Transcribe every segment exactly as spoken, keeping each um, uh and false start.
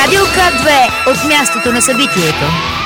Радио К две от мястото на събитието.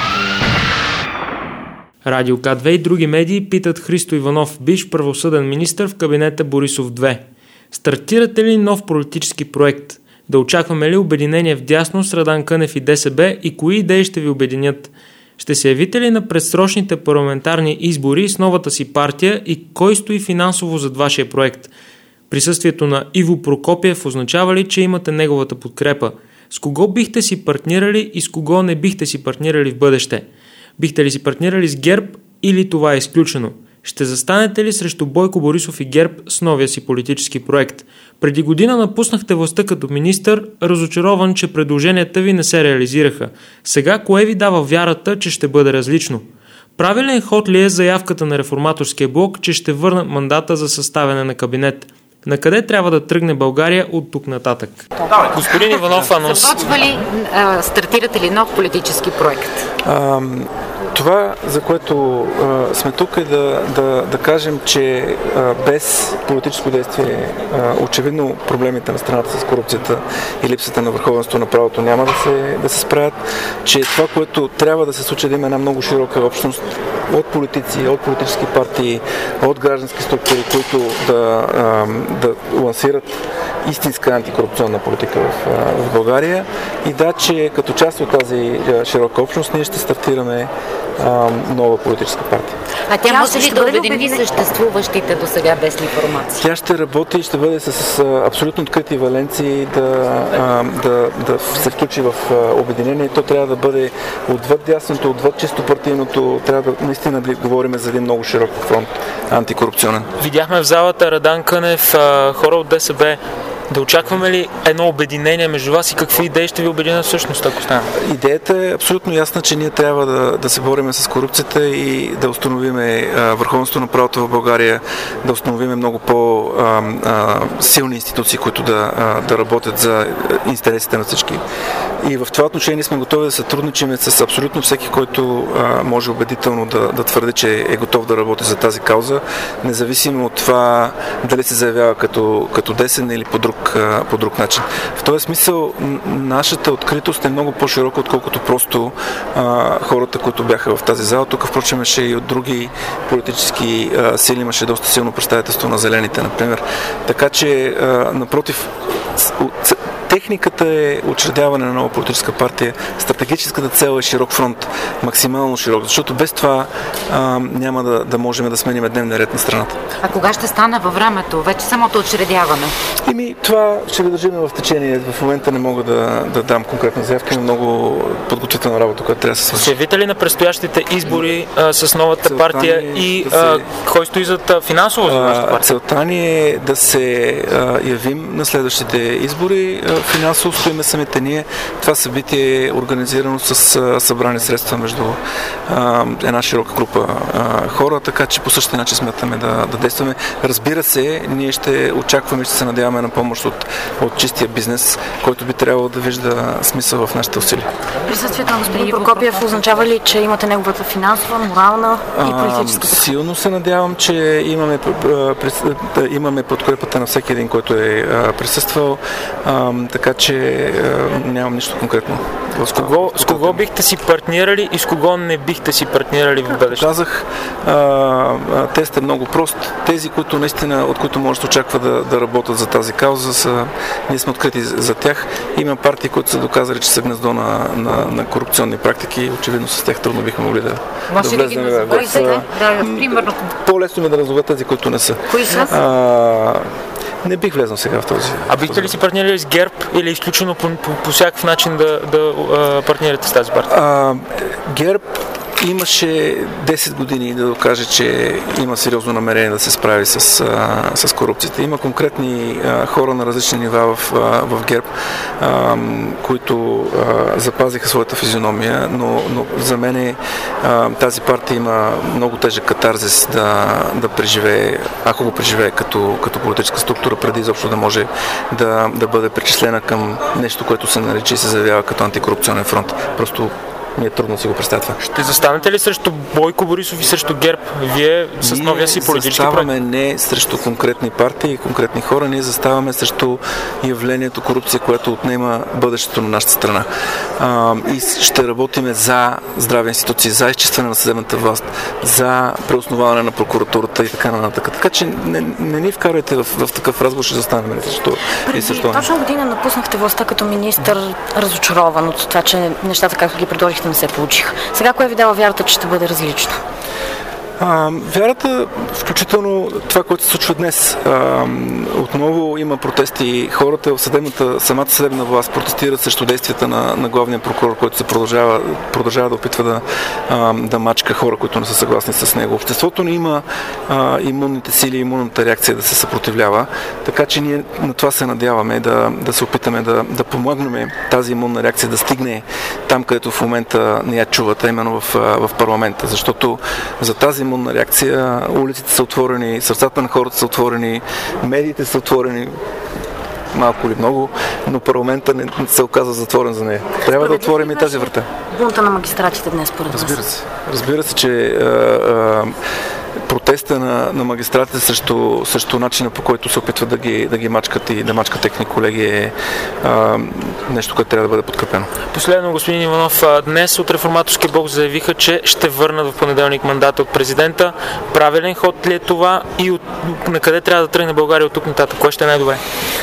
Радио К две и други медии питат Христо Иванов, бивш правосъден министър в кабинета Борисов две. Стартирате ли нов политически проект? Да очакваме ли обединение вдясно с Радан Кънев и ДСБ и кои идеи ще ви обединят? Ще се явите ли на предсрочните парламентарни избори с новата си партия и кой стои финансово зад вашия проект? Присъствието на Иво Прокопиев означава ли, че имате неговата подкрепа? С кого бихте си партнирали и с кого не бихте си партнирали в бъдеще? Бихте ли си партнирали с ГЕРБ или това е изключено? Ще застанете ли срещу Бойко Борисов и ГЕРБ с новия си политически проект? Преди година напуснахте властта като министър, разочарован, че предложенията ви не се реализираха. Сега кое ви дава вярата, че ще бъде различно? Правилен ход ли е заявката на Реформаторския блок, че ще върнат мандата за съставяне на кабинет? На къде трябва да тръгне България от тук нататък? Господин Иванов, анонс. Започва ли, а, стартирате ли нов политически проект? А, това, за което а, сме тук е да, да, да кажем, че а, без политическо действие а, очевидно проблемите на страната с корупцията и липсата на върховенство на правото няма да се, да се справят, че това, което трябва да се случи, да има една много широка общност от политици, от политически партии, от граждански структури, които да, а, да лансират истинска антикорупционна политика в, в България и да, че като част от тази широка общност ние ще стартираме а, нова политическа партия. А тя може ли да обедини съществуващите до сега безли формации? Тя ще работи и ще бъде с, с абсолютно открити валенции да, а, да, да се включи в обединение. То трябва да бъде отвъд дясното, отвъд чисто партийното. Трябва да наистина да говорим за един много широк фронт антикорупционен. Видяхме в залата Радан Кънев, хора от ДСБ. Да очакваме ли едно обединение между вас и какви идеи ще ви обединят всъщност, ако стане? Идеята е абсолютно ясна, че ние трябва да, да се бориме с корупцията и да установиме върховенството на правото в България, да установиме много по-силни институции, които да, а, да работят за интересите на всички. И в това отношение сме готови да сътрудничим с абсолютно всеки, който а, може убедително да, да твърди, че е готов да работи за тази кауза, независимо от това дали се заявява като, като десен или по друг по друг начин. В този смисъл нашата откритост е много по-широка, отколкото просто а, хората, които бяха в тази зала. Тук, впрочем, имаше и от други политически а, сили, имаше доста силно представителство на зелените, например. Така че, а, напротив, техниката е учредяване на нова политическа партия. Стратегическата цел е широк фронт, максимално широк, защото без това а, няма да, да можем да сменим дневния ред на страната. А кога ще стане във времето? Вече самото учредяване? Ими, това ще го държим в течение. В момента не мога да, да дам конкретна заявка, но много подготвителна работа, която трябва да се свърши. Ще явите ли на предстоящите избори а, с новата целта партия е и да се... кой стои зад финансово за вашата партия? Целта ни е да се а, явим на следващите избори. А, финансово стоиме самите ние. Това събитие е организирано с а, събрани средства между а, една широка група а, хора, така че по същия начин смятаме да, да действаме. Разбира се, ние ще очакваме, ще се надяваме на помощ от, от чистия бизнес, който би трябвало да вижда смисъл в нашите усилия. Присъствието на господин Прокопиев означава ли, че имате неговата финансова, морална и политическа? А, силно се надявам, че имаме, имаме подкрепата на всеки един, който е присъствал, а, така че а, нямам нищо конкретно. С кого, с кого бихте си партнирали и с кого не бихте си партнирали в бъдеще? Казах, тестът е много прост. Тези, които наистина, от които може да очаква да, да работят за тази кауза, са, ние сме открити за тях. Има партии, които са доказали, че са гнездо на, на, на корупционни практики. Очевидно с тях трудно бихме могли да, да влезем в... Примерно. По-лесно ми да назоват тези, които не са. Кои са? А, не бих влезнал сега в този. А бихте ли си партнирали с ГЕРБ или изключено по, по, по всякакъв начин да, да а, партнирате с тази партия? А, ГЕРБ имаше десет години да докаже, че има сериозно намерение да се справи с, а, с корупцията. Има конкретни а, хора на различни нива в, а, в ГЕРБ, а, които а, запазиха своята физиономия, но, но за мен а, тази партия има много тежък катарзис да, да преживее, ако го преживее като, като политическа структура, преди изобщо да може да, да бъде причислена към нещо, което се нарича и се заявява като антикорупционен фронт. Просто ми е трудно си го представя това. Ще застанете ли срещу Бойко Борисов и срещу ГЕРБ? Вие с ние новия си политически проект? заставаме не срещу конкретни партии и конкретни хора, ние заставаме срещу явлението корупция, което отнема бъдещето на нашата страна. А, и ще работиме за здрави институции, за изчистване на съдебната власт, за преосноваване на прокуратурата и така нататък. Така че не, не ни вкарайте в, в такъв разговор, ще застанем срещу и срещу. Точно година напуснахте властта като министър, разочарован от това, че нещата, както ги предложихте, не се получиха. Сега кое ви дава вярата, че ще бъде различно? А, вярата, включително това, което се случва днес. А, отново има протести. Хората в съдебната, самата съдебна власт протестират срещу действията на, на главния прокурор, който се продължава, продължава да опитва да, а, да мачка хора, които не са съгласни с него. Обществото не има а, имунните сили, имунната реакция да се съпротивлява, така че ние на това се надяваме, да, да се опитаме да, да помогнем тази имунна реакция да стигне там, където в момента не я чуват, а именно в, в парламента, защото за тази имунна реакция улиците са отворени, сърцата на хората са отворени, медиите са отворени, малко или много, но парламента не се оказа затворен за нея. Трябва да отворим и тази врата. Бунта на магистратите днес, според вас? Разбира се. Разбира се, че а, а, протеста на, на магистратите срещу, срещу начина, по който се опитват да ги, да ги мачкат и да мачкат техни колеги е а, нещо, което трябва да бъде подкрепено. Последно, господин Иванов, днес от Реформаторския блок заявиха, че ще върнат в понеделник мандата от президента. Правилен ход ли е това и от, на къде трябва да тръгне България от тук нататък? Кое ще е най-добре?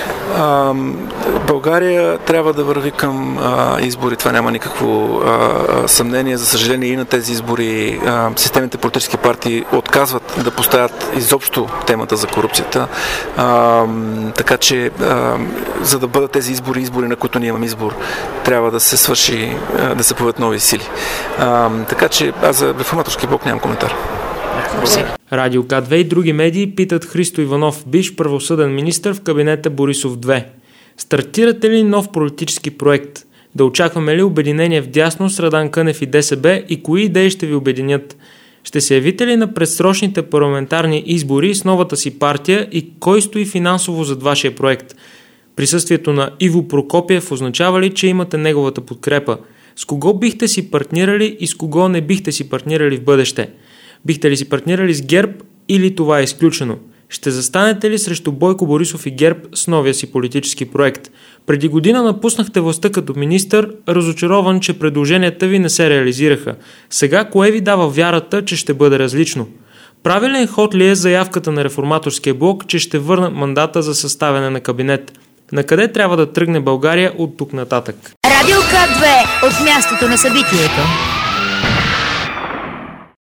А, България трябва да върви към а, избори, това няма никакво а, съмнение. За съжаление и на тези избори а, системните политически партии отказват да поставят изобщо темата за корупцията. А, така че а, за да бъдат тези избори, избори, на които ние имаме избор, трябва да се свърши, а, да се появят нови сили. А, така че аз за Реформаторски блок нямам коментар. Радио К две и други медии питат Христо Иванов, бивш правосъден министър в кабинета Борисов две. Стартирате ли нов политически проект? Да очакваме ли обединение вдясно с Радан Кънев и ДСБ и кои идеи ще ви обединят? Ще се явите ли на предсрочните парламентарни избори с новата си партия и кой стои финансово зад вашия проект? Присъствието на Иво Прокопиев означава ли, че имате неговата подкрепа? С кого бихте си партнирали и с кого не бихте си партнирали в бъдеще? Бихте ли си партнирали с ГЕРБ или това е изключено? Ще застанете ли срещу Бойко Борисов и ГЕРБ с новия си политически проект? Преди година напуснахте властта като министър, разочарован, че предложенията ви не се реализираха. Сега кое ви дава вярата, че ще бъде различно? Правилен ход ли е заявката на Реформаторския блок, че ще върнат мандата за съставяне на кабинет? На къде трябва да тръгне България от тук нататък? Радио К две от мястото на събитието.